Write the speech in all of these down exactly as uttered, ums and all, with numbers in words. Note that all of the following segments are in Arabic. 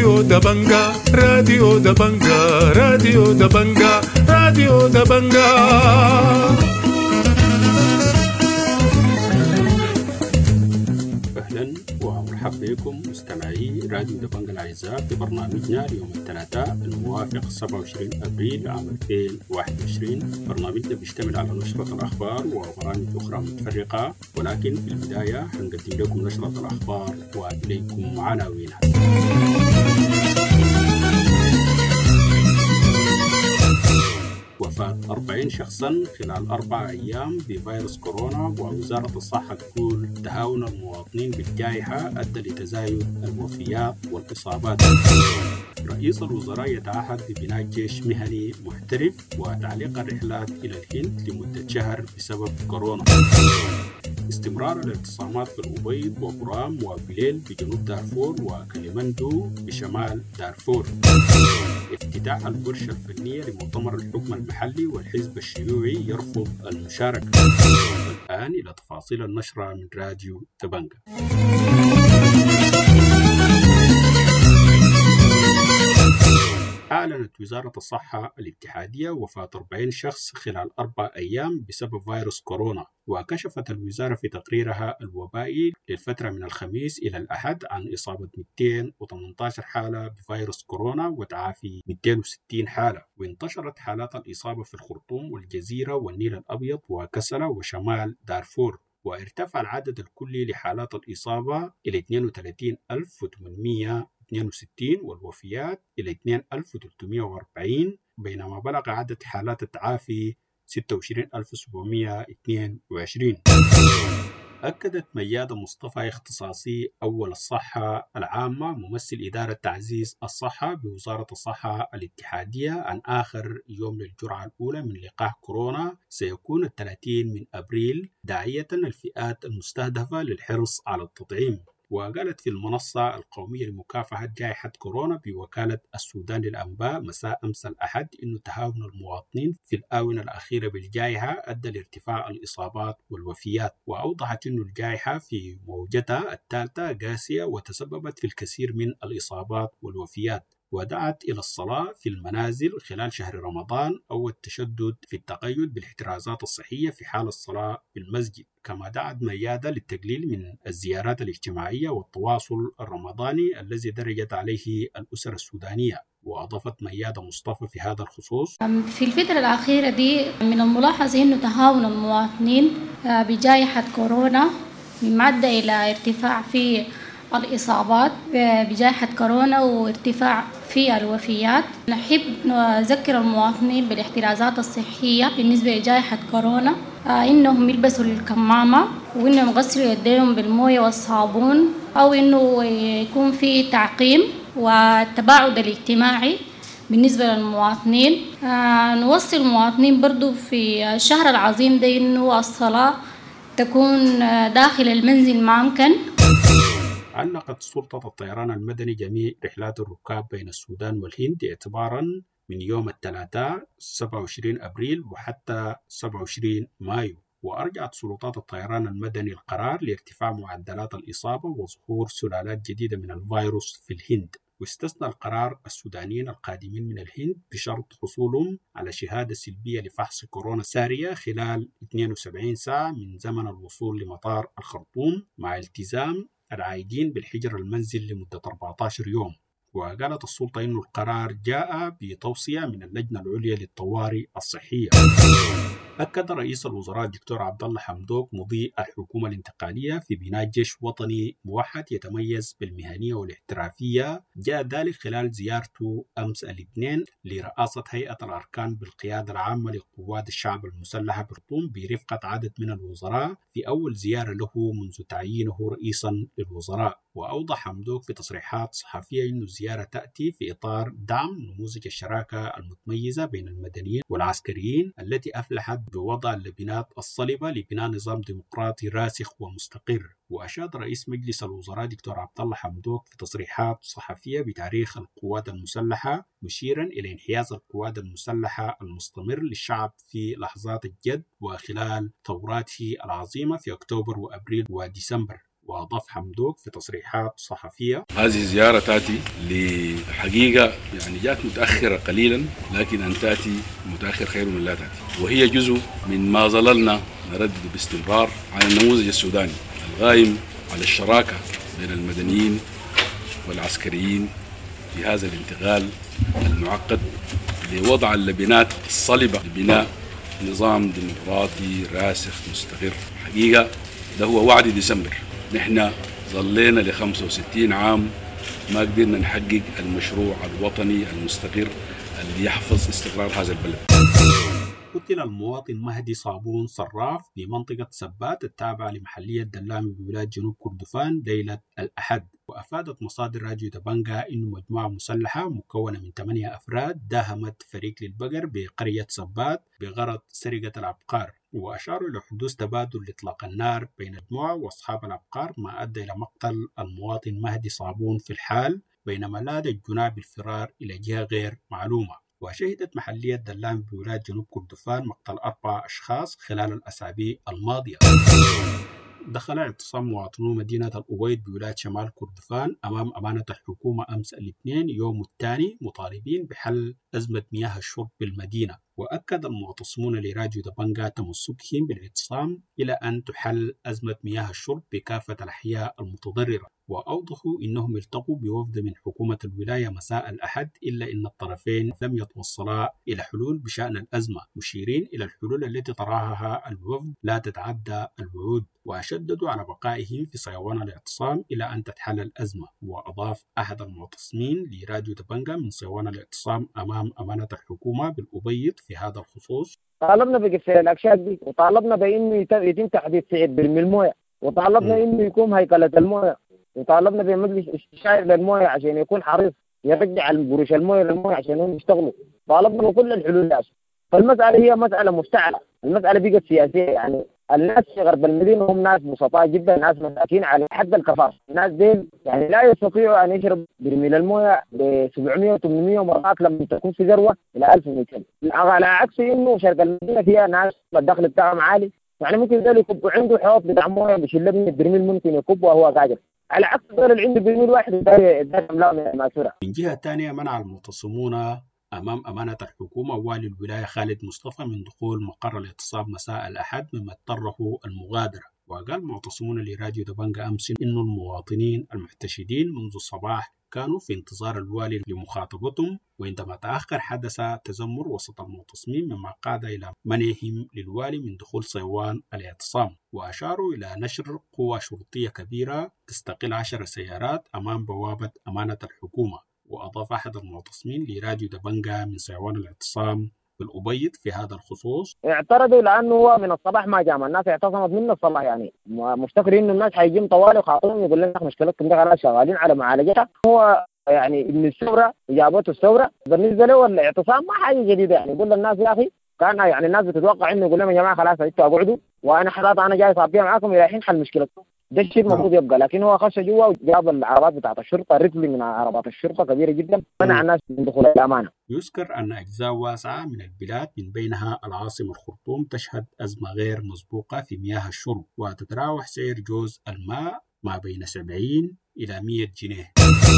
راديو دبنجا راديو دبنجا راديو دبنجا راديو دبنجا. أهلا ومرحبا بكم مستمعي راديو دبنجا الأعزاء في برنامجنا اليوم الثلاثاء الموافق سبعة وعشرين أبريل عام ألفين وواحد وعشرين. برنامجنا بيشتمل على نشرة الأخبار وبرامج أخرى متفرقة، ولكن في البداية هنقدم لكم نشرة الأخبار وإليكم عناوينها. وفاة أربعين شخصا خلال أربع أيام بفيروس كورونا، ووزارة الصحة تقول تهاون المواطنين بالجائحة أدى لتزايد الوفيات والإصابات. رئيس الوزراء يتعهد ببناء جيش مهني محترف، وتعليق الرحلات إلى الهند لمدة شهر بسبب كورونا. استمرار الاعتصامات في الأبيض وبرام وبليل بجنوب دارفور وكليمندو بشمال دارفور. افتتاح الورشة الفنية لمؤتمر الحكم المحلي، والحزب الشيوعي يرفض المشاركة. والآن إلى تفاصيل النشرة من راديو دبنجا. أعلنت وزارة الصحة الاتحادية وفاة أربعين شخص خلال أربع أيام بسبب فيروس كورونا. وكشفت الوزارة في تقريرها الوبائي للفترة من الخميس إلى الأحد عن إصابة مئتين وثمانية عشر حالة بفيروس كورونا وتعافي مئتين وستين حالة. وانتشرت حالات الإصابة في الخرطوم والجزيرة والنيل الأبيض وكسلة وشمال دارفور. وارتفع العدد الكلي لحالات الإصابة إلى اثنين وثلاثين ألف وثمانمئة واثنين وستين والوفيات إلى اثنين آلاف وثلاثمئة وأربعين، بينما بلغ عدد حالات التعافي ستة وعشرين ألف وسبعمئة واثنين وعشرين. أكدت ميادة مصطفى اختصاصي أول الصحة العامة ممثل إدارة تعزيز الصحة بوزارة الصحة الاتحادية عن آخر يوم للجرعة الأولى من لقاح كورونا سيكون الثلاثين من أبريل، داعية الفئات المستهدفة للحرص على التطعيم. وقالت في المنصة القومية لمكافحة جائحة كورونا بوكالة السودان للأنباء مساء أمس الأحد إنه تهاون المواطنين في الآونة الأخيرة بالجائحة أدى لارتفاع الإصابات والوفيات. وأوضحت إنه الجائحة في موجتها الثالثة قاسية وتسببت في الكثير من الإصابات والوفيات. ودعت إلى الصلاة في المنازل خلال شهر رمضان أو التشدد في التقيد بالاحترازات الصحية في حال الصلاة في المسجد. كما دعت ميادة للتقليل من الزيارات الاجتماعية والتواصل الرمضاني الذي درجت عليه الأسر السودانية. وأضافت ميادة مصطفى في هذا الخصوص: في الفترة الأخيرة دي من الملاحظ أنه تهاون المواطنين بجائحة كورونا مما إلى ارتفاع في الإصابات بجائحة كورونا وارتفاع في الوفيات. نحب نذكر المواطنين بالاحترازات الصحية بالنسبة لجائحة كورونا، إنهم يلبسوا الكمامة، وإنهم يغسلوا يديهم بالموية والصابون، أو إنه يكون في تعقيم والتباعد الاجتماعي بالنسبة للمواطنين. نوصي المواطنين برضو في الشهر العظيم ده إنه الصلاة تكون داخل المنزل ما أمكن. علقت سلطة الطيران المدني جميع رحلات الركاب بين السودان والهند اعتباراً من يوم الثلاثاء سبعة وعشرين أبريل وحتى سبعة وعشرين مايو. وأرجعت سلطات الطيران المدني القرار لارتفاع معدلات الإصابة وظهور سلالات جديدة من الفيروس في الهند. واستثنى القرار السودانيين القادمين من الهند بشرط حصولهم على شهادة سلبية لفحص كورونا سارية خلال اثنين وسبعين ساعة من زمن الوصول لمطار الخرطوم، مع التزام العايدين بالحجر المنزل لمدة أربعة عشر يوم. وقالت السلطة إنه القرار جاء بتوصية من اللجنة العليا للطوارئ الصحية. أكد رئيس الوزراء الدكتور عبد الله حمدوك مضي الحكومة الانتقالية في بناء جيش وطني موحد يتميز بالمهنية والاحترافية. جاء ذلك خلال زيارته أمس الاثنين لرئاسة هيئة الأركان بالقيادة العامة لقوات الشعب المسلحة بالخرطوم برفقة عدد من الوزراء في أول زيارة له منذ تعيينه رئيسا للوزراء. وأوضح حمدوك في تصريحات صحفية أن الزيارة تأتي في إطار دعم نموذج الشراكة المتميزة بين المدنيين والعسكريين التي أفلحت بوضع اللبنات الصلبة لبناء نظام ديمقراطي راسخ ومستقر. وأشاد رئيس مجلس الوزراء دكتور عبد الله حمدوك في تصريحات صحفية بتاريخ القوات المسلحة، مشيرا إلى انحياز القوات المسلحة المستمر للشعب في لحظات الجد وخلال ثوراته العظيمة في أكتوبر وأبريل وديسمبر. وأضاف حمدوك في تصريحات صحفية: هذه الزيارة تأتي لحقيقة يعني جات متأخرة قليلا، لكن أن تأتي متأخر خير من لا تأتي، وهي جزء من ما ظللنا نردد باستمرار على النموذج السوداني القائم على الشراكة بين المدنيين والعسكريين في هذا الانتقال المعقد لوضع اللبنات الصلبة لبناء نظام ديمقراطي راسخ مستقر. حقيقة ده هو وعد ديسمبر. نحن ظلينا ل خمسة وستين عام ما قدرنا نحقق المشروع الوطني المستقر اللي يحفظ استقرار هذا البلد. قتل المواطن مهدي صابون صراف في منطقة سبات التابعة لمحلية دلامي بولاية جنوب كردفان ليلة الأحد. وأفادت مصادر راديو دبنجا إنه مجموعة مسلحة مكونة من ثمانية أفراد داهمت فريق للبقر بقرية سبات بغرض سرقة الأبقار، وأشاروا إلى حدوث تبادل لإطلاق النار بين المجموعة وأصحاب الأبقار، ما أدى إلى مقتل المواطن مهدي صابون في الحال، بينما لاذ الجناه بالفرار إلى جهة غير معلومة. وشهدت محلية دلام بولاية جنوب كردفان مقتل أربع أشخاص خلال الأسابيع الماضية. دخل اعتصام مواطنو مدينة الأبيض بولاية شمال كردفان أمام أمانة الحكومة أمس الاثنين يوم الثاني مطالبين بحل أزمة مياه الشرب بالمدينة. وأكد المعتصمون لراديو دبنجا تمسكهم بالاعتصام إلى أن تحل أزمة مياه الشرب بكافة الأحياء المتضررة. وأوضحوا أنهم التقوا بوفد من حكومة الولاية مساء الأحد، إلا أن الطرفين لم يتوصلا إلى حلول بشأن الأزمة، مشيرين إلى الحلول التي طرحها الوفد لا تتعدى الوعود. وشددوا على بقائهم في صيوان الاعتصام إلى أن تتحل الأزمة. وأضاف أحد المعتصمين لراديو دبنجا من صيوان الاعتصام أمام أمانة الحكومة بالأبيض في هذا الخصوص: طالبنا بقفل الأكشاك دي، وطالبنا بأنه يتم تحديد سعر برميل المويه، وطالبنا إنه يكون هيكلة المويه، وطالبنا بمجلس استشاري للمويه عشان يكون حريص يرجع البروش المويه للمويه عشان هم يشتغلوا. طالبنا بكل الحلول لازم. فالمسألة هي مسألة مفتعلة، المسألة بقت سياسية. يعني الناس في غرب المدينة هم ناس بسطاء جدا، ناس مساكين على حد الكفاف. الناس دي يعني لا يستطيعوا أن يشرب برميل المويه ب سبعمية وثمانمية مرات لما تكون في ذروة إلى ألف ومئتين. على عكس إنه شرق المدينة فيها ناس الدخل بتاعهم عالي، يعني ممكن ذلك يكب عنده حوض بتاع مويه بيشيل من البرميل ممكن يكب وهو قادر، على عكس غير اللي عنده برميل واحد ده ملاء ماسورة. من جهة ثانية منع المعتصمون أمام أمانة الحكومة والي الولاية خالد مصطفى من دخول مقر الاعتصام مساء الأحد، مما اضطره المغادرة. وقال معتصمون لراديو دبنجا أمس إنه المواطنين المحتشدين منذ الصباح كانوا في انتظار الوالي لمخاطبتهم، وعندما تأخر حدث تذمر وسط المعتصمين مما قاد إلى منعهم للوالي من دخول صيوان الاعتصام. وأشاروا إلى نشر قوة شرطية كبيرة تستقل عشر سيارات أمام بوابة أمانة الحكومة. وأضاف أحد المعتصمين لراديو دبنجا من صيوان الاعتصام بالأبيض في هذا الخصوص: اعترضوا لأنه هو من الصباح ما جاء، الناس اعتصمت من الصباح، يعني مفتكرين إنه الناس حيجيهم طوالي وخاطرهم يقول لنا مشكلتكم دي خلاص شغالين على معالجتها. هو يعني ابن الثورة جابته الثورة، بالنسبة له الاعتصام ما حاجة جديدة. يعني يقول للناس يا أخي كان يعني الناس بتتوقع إنه يقول لهم يا جماعة خلاص انتوا اقعدوا وأنا حضرت أنا جاي صابيها معاكم إلى الحين حل مشكلتكم. ده الشيء المفروض يبقى، لكن هو خش جوا وجاب العربات بتاعت الشرطه، رجل من عربات الشرطه كبيره جدا، منع الناس من دخول الامانه. يذكر ان اجزاء واسعه من البلاد من بينها العاصمه الخرطوم تشهد ازمه غير مسبوقه في مياه الشرب، وتتراوح سعر جوز الماء ما بين سبعين الى مئة جنيه.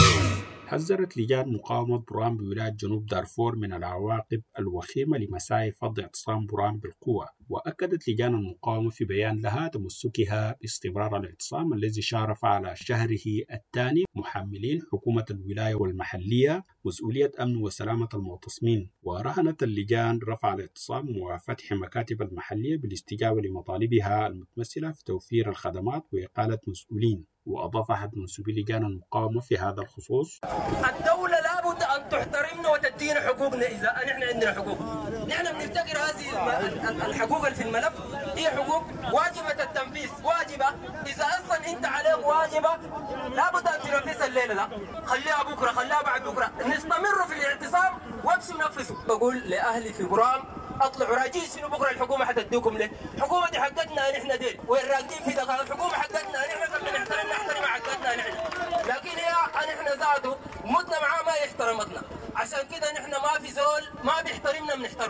حذرت لجان مقاومة برام بولاية جنوب دارفور من العواقب الوخيمة لمساعي فض اعتصام برام بالقوة. وأكدت لجان المقاومة في بيان لها تمسكها باستمرار الاعتصام الذي شارف على شهره الثاني، محملين حكومة الولاية والمحلية مسؤولية أمن وسلامة المعتصمين. ورهنت اللجان رفع الاعتصام وفتح مكاتب المحلية بالاستجابة لمطالبها المتمثلة في توفير الخدمات وإقالة مسؤولين. وأضاف أحد منسوبي لجان المقاومة في هذا الخصوص: الدولة لابد أن تحترمنا وتدينا حقوقنا إذا نحن عندنا حقوق. نحن بنفتكر هذه الحقوق اللي في الملف هي حقوق واجبة التنفيذ، واجبة. إذا أصلا أنت عليك واجبة لابد أن تنفذها الليلة، لا خليها بكرة، خليها بعد بكرة. نستمر في الاعتصام وامشوا نفذوا. بقول لأهلي في برام اطلعوا راجعين شنو بكره الحكومه حتديكم ليه؟ الحكومه دي حقتنا نحن ديل، وين راقدين في دخل الحكومه حقتنا نحن قبل نحترم نحترم حقتنا نحن، لكن هي نحن ذاته متنا معاه ما يحترمتنا، عشان كده نحن ما في زول ما بيحترمنا بنحترمه. وفي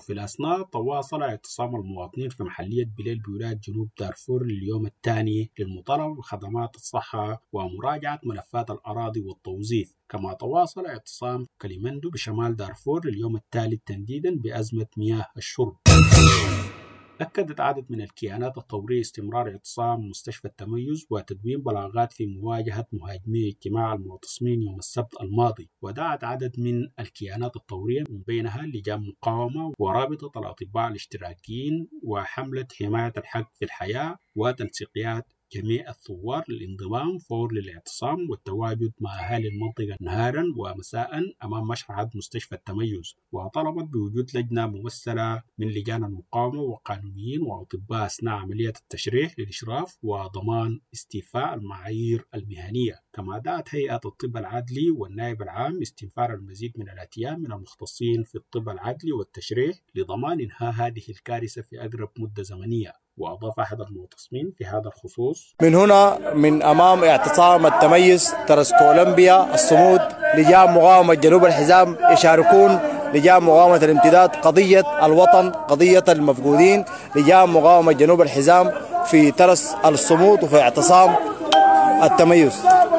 وفي الأثناء تواصل اعتصام المواطنين في محلية بليل بولاية جنوب دارفور لليوم الثاني للمطالبة بخدمات الصحة ومراجعة ملفات الأراضي والتوظيف. كما تواصل اعتصام كليمندو بشمال دارفور لليوم الثالث تنديدا بأزمة مياه الشرب. أكدت عدد من الكيانات الثورية استمرار اعتصام مستشفى التميز وتدوين بلاغات في مواجهة مهاجمي اجتماع المعتصمين يوم السبت الماضي. ودعت عدد من الكيانات الثورية من بينها لجان مقاومة ورابطة الأطباء الاشتراكيين وحملة حماية الحق في الحياة وتنسيقيات جميع الثوار للانضمام فور للاعتصام والتواجد مع أهالي المنطقة نهارا ومساء أمام مشرحة مستشفى التميز. وطلبت بوجود لجنة ممثلة من لجان المقاومة وقانونيين وأطباء أثناء عملية التشريح للإشراف وضمان استيفاء المعايير المهنية. كما دعت هيئة الطب العدلي والنائب العام استنفار المزيد من الاتيان من المختصين في الطب العدلي والتشريح لضمان إنهاء هذه الكارثة في أقرب مدة زمنية. وأضاف أحد المعتصمين في هذا الخصوص: من هنا من أمام اعتصام التميز ترس كولومبيا الصمود لجان مقاومة جنوب الحزام يشاركون لجان مقاومة الامتداد قضية الوطن قضية المفقودين لجان مقاومة جنوب الحزام في ترس الصمود وفي اعتصام التميز.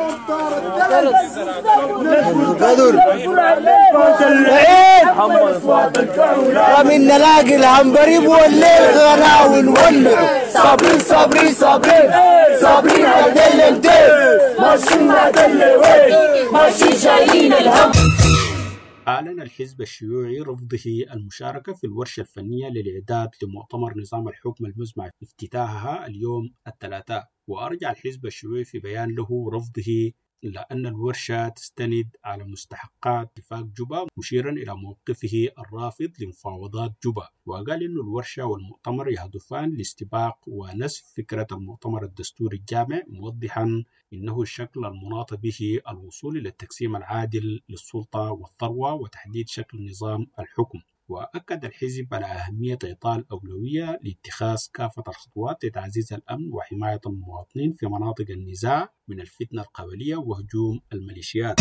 من نلاقي العنبريب والليل غناوي نولع صابرين صابرين صابرين صابرين على الليل ماشيين مع وين ماشيين شايلين الهم. أعلن الحزب الشيوعي رفضه المشاركة في الورشة الفنية للإعداد لمؤتمر نظام الحكم المزمع افتتاحها اليوم الثلاثاء. وأرجع الحزب الشيوعي في بيان له رفضه إلا أن الورشة تستند على مستحقات اتفاق جوبا مشيرا إلى موقفه الرافض لمفاوضات جوبا. وقال إن الورشة والمؤتمر يهدفان لاستباق ونسف فكرة المؤتمر الدستوري الجامع موضحا إنه الشكل المناط به الوصول إلى التقسيم العادل للسلطة والثروة وتحديد شكل نظام الحكم. وأكد الحزب على أهمية إعطاء الأولوية لاتخاذ كافة الخطوات لتعزيز الأمن وحماية المواطنين في مناطق النزاع من الفتنة القبلية وهجوم الميليشيات.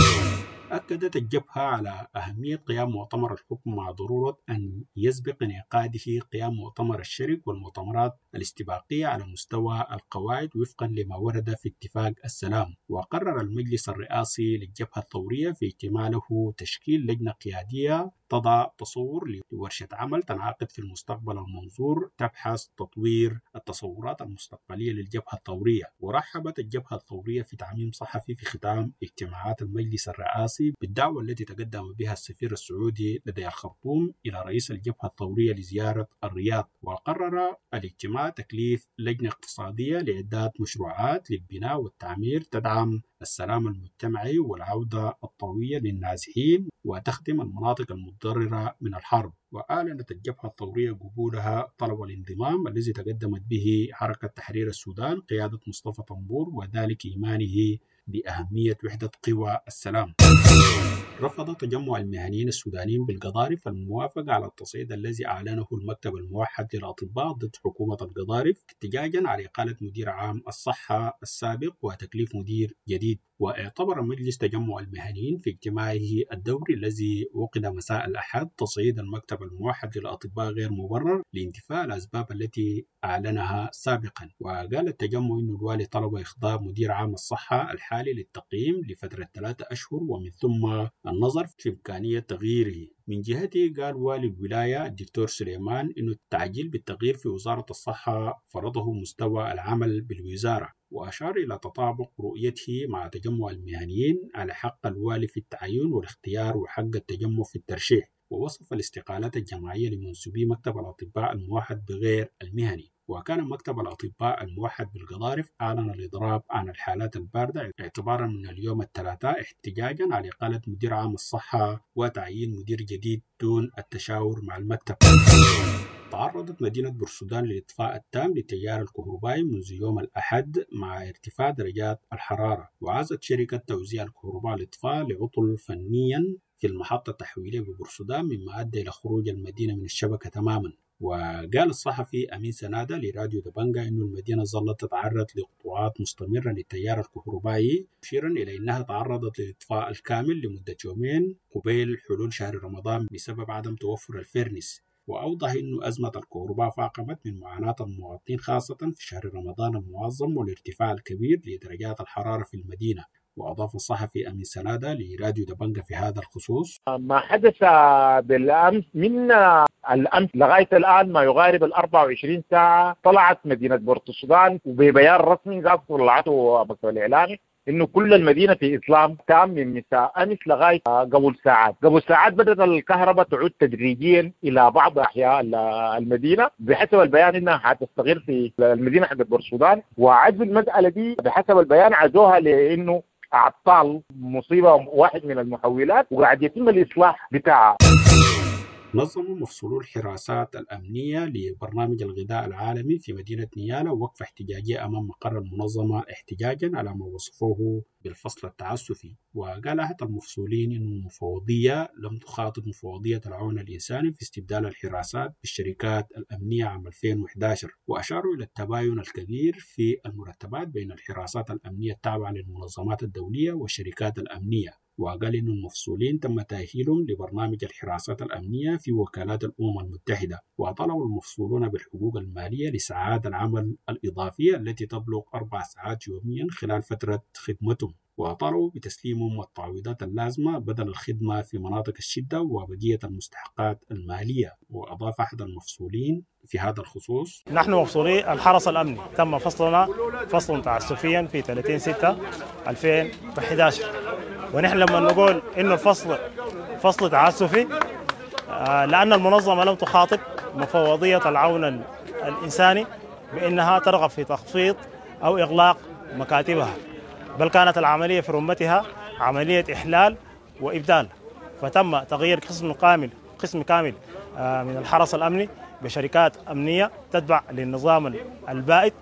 أكدت الجبهة على أهمية قيام مؤتمر الحكم مع ضرورة أن يسبق انعقاده قيام مؤتمر الشرك والمؤتمرات الاستباقية على مستوى القواعد وفقا لما ورد في اتفاق السلام. وقرر المجلس الرئاسي للجبهة الثورية في اجتماع له تشكيل لجنة قيادية تضع تصور لورشة عمل تنعقد في المستقبل المنظور تبحث تطوير التصورات المستقبلية للجبهة الثورية. ورحبت الجبهة الثورية في تعميم صحفي في ختام اجتماعات المجلس الرئاسي بالدعوة التي تقدم بها السفير السعودي لدى الخرطوم إلى رئيس الجبهة الثورية لزيارة الرياض. وقرر الاجتماع تكليف لجنة اقتصادية لإعداد مشروعات للبناء والتعمير تدعم السلام المجتمعي والعودة الطويلة للنازحين وتخدم المناطق المتضررة من الحرب. وأعلنت الجبهة الثورية قبولها طلب الانضمام الذي تقدمت به حركة تحرير السودان قيادة مصطفى طنبور وذلك إيمانه بأهمية وحدة قوى السلام. رفض تجمع المهنيين السودانيين بالقضارف الموافقة على التصعيد الذي أعلنه المكتب الموحد للأطباء ضد حكومة القضارف احتجاجا على إقالة مدير عام الصحة السابق وتكليف مدير جديد. واعتبر مجلس تجمع المهنيين في اجتماعه الدوري الذي عقد مساء الأحد تصعيد المكتب الموحد للأطباء غير مبرر لانتفاء الأسباب التي أعلنها سابقا. وقال التجمع أن الوالي طلب إخضاع مدير عام الصحة الحالي للتقييم لفترة ثلاثة أشهر ومن ثم النظر في إمكانية تغييره. من جهته قال والي الولاية الدكتور سليمان أن التعجيل بالتغيير في وزارة الصحة فرضه مستوى العمل بالوزارة. وأشار إلى تطابق رؤيته مع تجمع المهنيين على حق الوالي في التعيين والاختيار وحق التجمع في الترشيح. ووصف الاستقالات الجماعية لمنسوبي مكتب الأطباء الموحد بغير المهني. وكان مكتب الأطباء الموحد بالقضارف أعلن الإضراب عن الحالات الباردة اعتبارا من اليوم الثلاثاء احتجاجا على إقالة مدير عام الصحة وتعيين مدير جديد دون التشاور مع المكتب. تعرضت مدينة بورسودان للإطفاء التام للتيار الكهربائي منذ يوم الأحد مع ارتفاع درجات الحرارة. وعازت شركة توزيع الكهرباء الإطفاء لعطل فنيا في المحطة التحويلية ببورسودان مما أدى إلى خروج المدينة من الشبكة تماما. وقال الصحفي أمين سنادة لراديو دبنجا أن المدينة ظلت تتعرض لقطوعات مستمرة للتيار الكهربائي مشيرا إلى أنها تعرضت للإطفاء الكامل لمدة يومين قبيل حلول شهر رمضان بسبب عدم توفر الفرنس. وأوضح أن أزمة الكهرباء فاقمت من معاناة المواطنين خاصة في شهر رمضان المعظم والارتفاع الكبير لدرجات الحرارة في المدينة. وأضاف الصحفي أمين سنادة لراديو دبنجة في هذا الخصوص: ما حدث بالأمس من الأمس لغاية الآن ما يقارب ال أربعة وعشرين ساعة طلعت مدينة بورت السودان وببيان رسمي ذات طلعته مكتب الإعلامي إنه كل المدينة في إسلام تام من مساء أمس لغاية قبل ساعات. قبل ساعات بدأت الكهرباء تعود تدريجيا إلى بعض أحياء المدينة بحسب البيان إنها حتستغل في المدينة حق بورت السودان. وعزل المسألة دي بحسب البيان عزوها لأنه أعطال مصيبة واحد من المحولات وقاعد يتم الإصلاح بتاعها. نظموا مفصولو الحراسات الأمنية لبرنامج الغذاء العالمي في مدينة نيالا وقفة احتجاجية أمام مقر المنظمة احتجاجا على ما وصفوه بالفصل التعسفي. وقال أحد المفصولين أن المفوضية لم تخاطب مفوضية العون الإنساني في استبدال الحراسات بالشركات الأمنية عام ألفين وإحدى عشر، وأشاروا إلى التباين الكبير في المرتبات بين الحراسات الأمنية التابعة للمنظمات الدولية والشركات الأمنية. وقال إن المفصولين تم تأهيلهم لبرنامج الحراسات الأمنية في وكالات الأمم المتحدة. وطلبوا المفصولون بالحقوق المالية لساعات العمل الإضافية التي تبلغ أربع ساعات يوميا خلال فترة خدمتهم. وطلبوا بتسليمهم التعويضات اللازمة بدل الخدمة في مناطق الشدة وبقية المستحقات المالية. وأضاف أحد المفصولين في هذا الخصوص: نحن مفصولي الحرس الأمني تم فصلنا فصل تعسفيا في ثلاثين ستة ألفين وإحدى عشر. ونحن لما نقول إنه الفصل فصل تعسفي لأن المنظمة لم تخاطب مفوضية العون الإنساني بأنها ترغب في تخفيض أو إغلاق مكاتبها، بل كانت العملية في رمتها عملية إحلال وإبدال. فتم تغيير قسم كامل قسم كامل من الحرس الأمني بشركات أمنية تتبع للنظام البائد.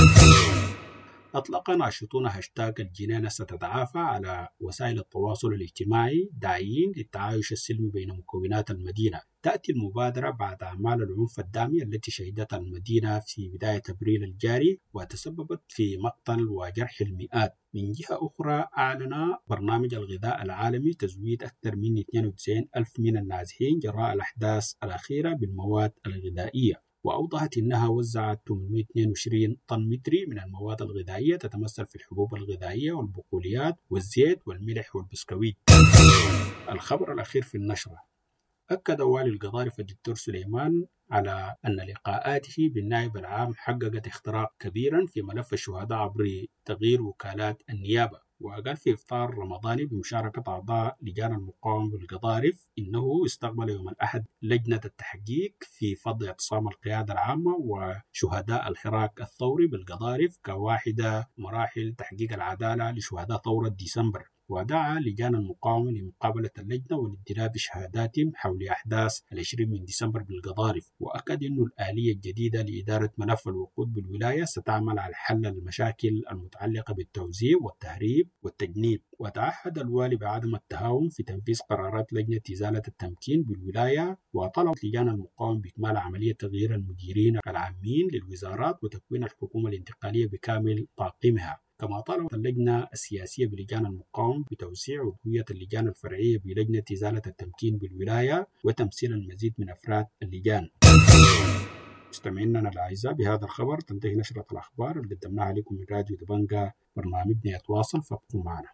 أطلق ناشطون هاشتاغ الجنينة ستتعافى على وسائل التواصل الاجتماعي داعيين للتعايش السلمي بين مكونات المدينة. تأتي المبادرة بعد أعمال العنف الدامية التي شهدتها المدينة في بداية أبريل الجاري وتسببت في مقتل وجرح المئات. من جهة أخرى أعلن برنامج الغذاء العالمي تزويد أكثر من اثنين وتسعين ألف من النازحين جراء الأحداث الأخيرة بالمواد الغذائية. وأوضحت أنها وزعت ثمانمئة واثنين وعشرين طن متري من المواد الغذائية تتمثل في الحبوب الغذائية والبقوليات والزيت والملح والبسكويت. الخبر الأخير في النشرة: أكد والي القضارف الدكتور سليمان على أن لقاءاته بالنائب العام حققت اختراق كبيرا في ملف الشهداء عبر تغيير وكالات النيابة. وقال في إفطار رمضاني بمشاركة أعضاء لجان المقاومة بالقضارف إنه استقبل يوم الأحد لجنة التحقيق في فض اعتصام القيادة العامة وشهداء الحراك الثوري بالقضارف كواحدة مراحل تحقيق العدالة لشهداء ثورة ديسمبر. ودعا لجان المقاومة لمقابلة اللجنة والاندلاع بشهاداتهم حول أحداث العشرين من ديسمبر بالقضارف. وأكد أن الآلية الجديدة لإدارة ملف الوقود بالولاية ستعمل على حل المشاكل المتعلقة بالتوزيع والتهريب والتجنيب. وتعهد الوالي بعدم التهاون في تنفيذ قرارات لجنة إزالة التمكين بالولاية. وطلب لجان المقاومة بإكمال عملية تغيير المديرين العامين للوزارات وتكوين الحكومة الانتقالية بكامل طاقمها. كما طلبت اللجنة السياسية بلجان المقاومة بتوسيع عضوية اللجان الفرعية بلجنة إزالة التمكين بالولاية وتمثيل المزيد من أفراد اللجان. مستمعينا الأعزاء، بهذا الخبر تنتهي نشرة الأخبار اللي قدمناها لكم من راديو دبنجة. برنامجنا يتواصل، فابقوا معنا.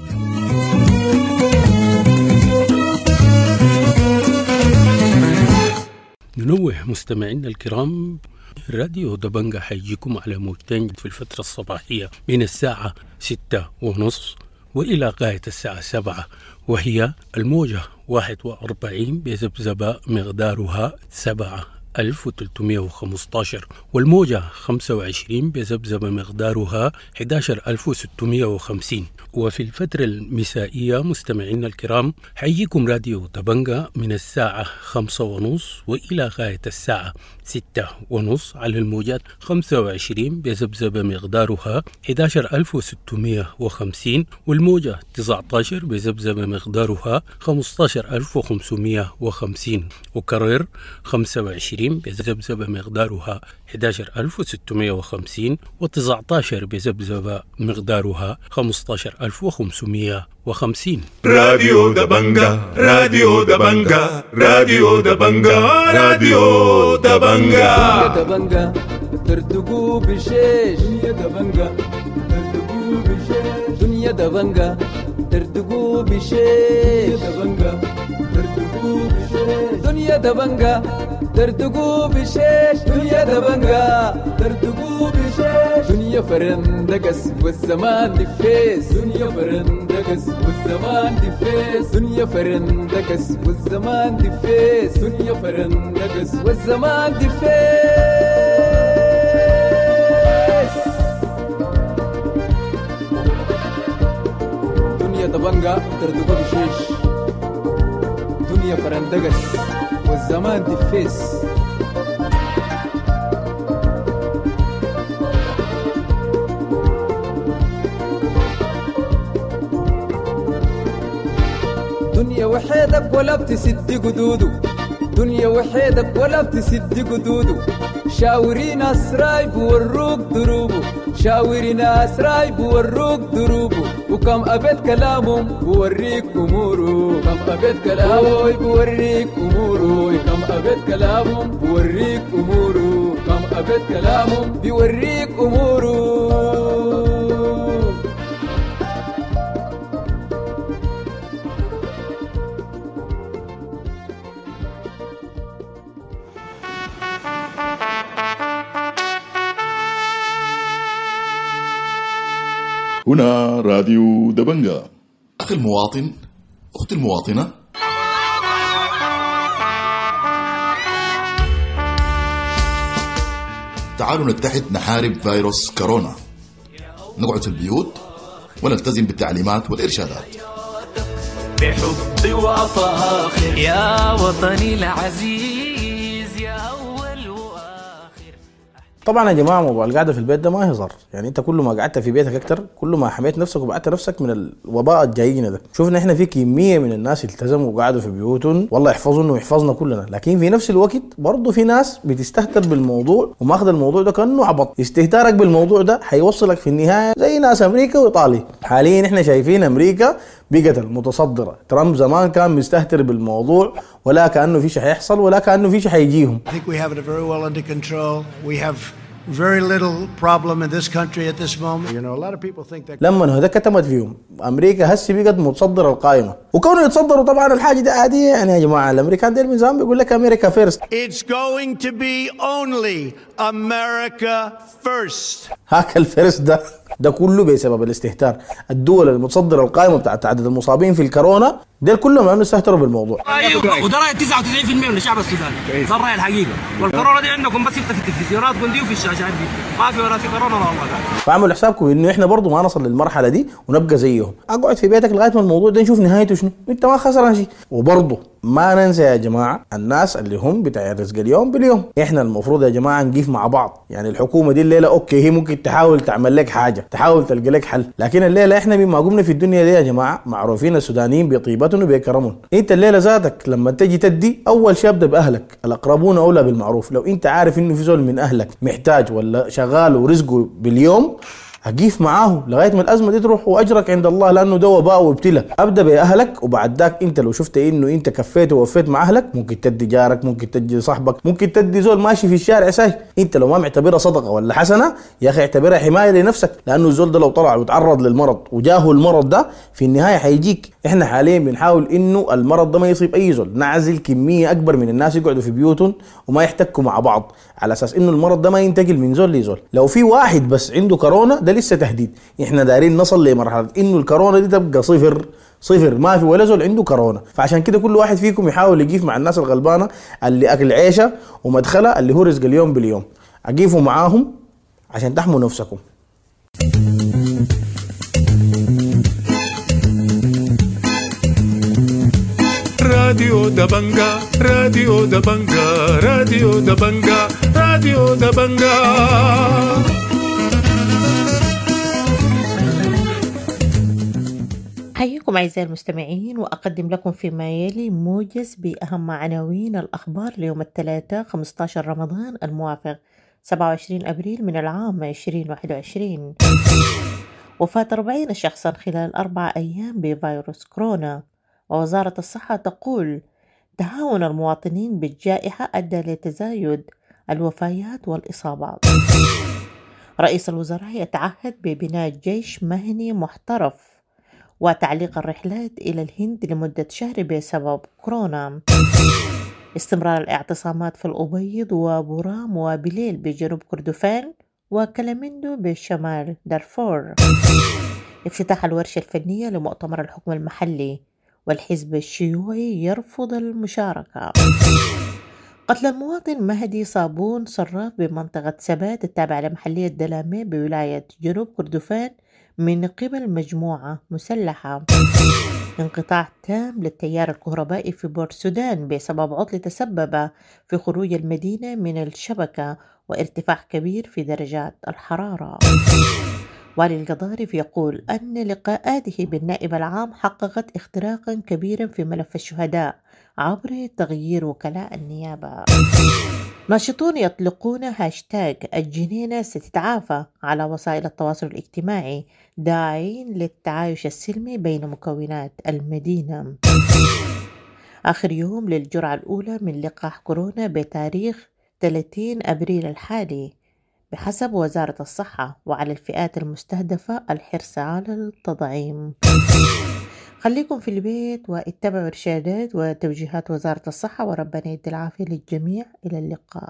ننوه مستمعينا الكرام، راديو دبنجة حيجيكم على موجتين في الفترة الصباحية من الساعة ستة ونص وإلى غاية الساعة سبعة، وهي الموجة واحد وأربعين بذبذبة مقدارها سبعة ألف وثلاثمئة وخمسة عشر، والموجة خمسة وعشرين بذبذبة مقدارها أحد عشر ألف وستمئة وخمسين. وفي الفترة المسائية مستمعينا الكرام حييكم راديو دبنجة من الساعة خمسة ونص وإلى غاية الساعة ستة ونص على الموجات خمسة وعشرين بذبذبة مقدارها أحد عشر ألف وستمئة وخمسين، والموجة تسعة عشر بذبذبة مقدارها خمسة عشر ألف وخمسمئة وخمسين، وكرر خمسة وعشرين وعشرين بذبذبة مقدارها أحد عشر ألف وستمائة وخمسين، وتسعة عشر بذبذبة مقدارها خمسة عشر ألف وخمسمائة وخمسين. راديو دبنجا راديو دبنجا راديو دبنجا راديو دبنجا دبنجا ترتقو بشيش دنيا دبنجا ترتقو بشيش دنيا دبنجا ترتقو بشيش دبنجا ترتقو بشيش دنيا دبنجا ترتقو بشيش دنيا دبنجا ترتقو بشيش دنيا فرندقس والزمان دفيس دنيا فرندقس والزمان دفيس دنيا فرندقس والزمان دفيس دنيا فرندقس والزمان دفيس دنيا دبنجا ترتقو بشيش دنيا فرندقس والزمان دفيس دنيا وحيدك ولا بتسد قدودو دنيا وحيدك ولا بتسد قدودو شاوري ناس راي بوروك دروبو شاوري ناس راي بوروك دروبو وكم أبد كلامهم بوريك أمورو كم أبد كلامهم بوريك أمورو كم أبد كلامهم بوريك أمورو كم أبد كلامهم بوريك أمورو هنا راديو دبنجا. أخي المواطن، أختي المواطنة، تعالوا نتحد نحارب فيروس كورونا، نقعد في البيوت ونلتزم بالتعليمات والإرشادات. بحبي وفاخر يا وطني العزيز يا أول وآخر. طبعا يا جماعه موضوع القعده في البيت ده ما هزار، يعني انت كل ما قعدت في بيتك اكتر كل ما حميت نفسك وبعدت نفسك من الوباء الجايين ده. شوفنا احنا في كميه من الناس التزموا وقعدوا في بيوتهم، والله يحفظنا ويحفظنا كلنا، لكن في نفس الوقت برضه في ناس بتستهتر بالموضوع وماخذ الموضوع ده كانه عبط. استهتارك بالموضوع ده حيوصلك في النهايه زي ناس امريكا وايطاليا. حاليا احنا شايفين امريكا بقت المتصدره، ترامب زمان كان مستهتر بالموضوع ولا كانه في شيء حيحصل ولا كانه في شيء حيجيهم. I think we have it very well under control. We have very little problem in this country at this moment. You know, a lot of people think that لما هذا كتمت فيهم امريكا هسه بقت متصدره القائمه، وكونوا يتصدروا طبعا الحاجه دي عاديه. يعني يا جماعه الامريكان ديل من زمان بيقول لك امريكا فيرست. It's going to be only America first. هاك الفيرست ده ده كله بسبب الاستهتار. الدول المتصدره القائمه بتاعت عدد المصابين في الكورونا دول كلهم عملوا استهتروا بالموضوع. وده راي تسعة وتسعين بالمئة من الشعب السوداني، ده الراي الحقيقه. والكورونا دي عندكم بس في التلفزيونات دي وفي الشاشات دي، ما في ولا في كورونا ولا والله. فاعملوا حسابكم انه احنا برضه ما نصل للمرحله دي ونبقى زيهم. اقعد في بيتك لغايه ما الموضوع ده نشوف نهايته شنو، انت ما خسران شيء. وبرضه ما ننسى يا جماعه الناس اللي هم بتاع الرزق اليوم باليوم. احنا المفروض يا جماعه نقيف مع بعض. يعني الحكومه دي الليله اوكي هي ممكن تحاول تعمل لك حاجه، تحاول تلقى لك حل، لكن الليله احنا بما قمنا في الدنيا دي يا جماعه معروفين السودانيين بطيبتهم وبكرمهم. انت الليله ذاتك لما تجي تدي اول شيء ابدا باهلك، الاقربون اولى بالمعروف. لو انت عارف انه في زول من اهلك محتاج ولا شغال ورزقه باليوم اقيف معاه لغايه ما الازمه دي تروح واجرك عند الله، لانه ده وباء وابتلاء. ابدا باهلك وبعد ذاك انت لو شفت انه انت كفيت ووفيت مع اهلك ممكن تدي جارك، ممكن تدي صاحبك، ممكن تدي زول ماشي في الشارع ساي. انت لو ما معتبرها صدقه ولا حسنه يا اخي اعتبرها حمايه لنفسك، لانه الزول ده لو طلع وتعرض للمرض وجاهه المرض ده في النهايه حيجيك. احنا حاليا بنحاول انه المرض ده ما يصيب اي زول، نعزل كميه اكبر من الناس يقعدوا في بيوتهم وما يحتكوا مع بعض على اساس انه المرض ده ما ينتقل من زول لزول. لو في واحد بس عنده كورونا ده لسه تهديد، احنا دايرين نصل لمرحله انه الكورونا دي تبقى صفر صفر، ما في ولا زول عنده كورونا. فعشان كده كل واحد فيكم يحاول يقيف مع الناس الغلبانه اللي اكل عيشه ومدخله اللي هو رزق اليوم باليوم، اقيفوا معاهم عشان تحموا نفسكم. راديو دبنجا راديو دبنجا راديو دبنجا راديو دبنجا. حياكم بكم أعزائي المستمعين، وأقدم لكم فيما يلي موجز بأهم عناوين الأخبار ليوم الثلاثاء خمسة عشر رمضان الموافق سبعة وعشرين أبريل من العام عشرين واحد وعشرين. وفاة أربعين شخصا خلال أربع أيام بفيروس كورونا، ووزارة الصحة تقول تهاون المواطنين بالجائحة أدى لتزايد الوفيات والإصابات. رئيس الوزراء يتعهد ببناء جيش مهني محترف، وتعليق الرحلات إلى الهند لمدة شهر بسبب كورونا. استمرار الاعتصامات في الأبيض وبورام وبليل بجنوب كردفان وكلامندو بشمال دارفور. افتتاح الورشة الفنية لمؤتمر الحكم المحلي، والحزب الشيوعي يرفض المشاركة. قتل المواطن مهدي صابون صراف بمنطقة سبات التابعة لمحلية دلامي بولاية جنوب كردفان من قبل مجموعة مسلحة. انقطاع تام للتيار الكهربائي في بورت السودان بسبب عطل تسبب في خروج المدينة من الشبكة وارتفاع كبير في درجات الحرارة. والي القضارف يقول أن لقاءاته بالنائب العام حققت اختراقا كبيرا في ملف الشهداء عبر تغيير وكلاء النيابة. ناشطون يطلقون هاشتاج الجنينة ستتعافى على وسائل التواصل الاجتماعي، داعين للتعايش السلمي بين مكونات المدينة. آخر يوم للجرعة الأولى من لقاح كورونا بتاريخ ثلاثين أبريل الحالي بحسب وزارة الصحة، وعلى الفئات المستهدفة الحرص على التطعيم. خليكم في البيت واتبعوا إرشادات وتوجيهات وزارة الصحة، وربنا يدي العافية للجميع. إلى اللقاء.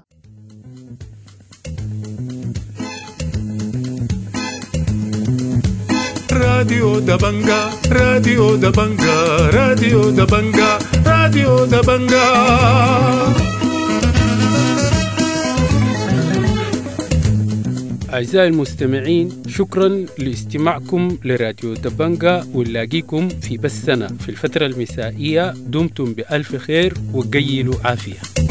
راديو دبنجا راديو دبنجا راديو دبنجا راديو دبنجا. أعزائي المستمعين، شكرا لاستماعكم لراديو دبنجا، ونلاقيكم في بثنا في الفترة المسائية. دمتم بألف خير وقيلوا عافية.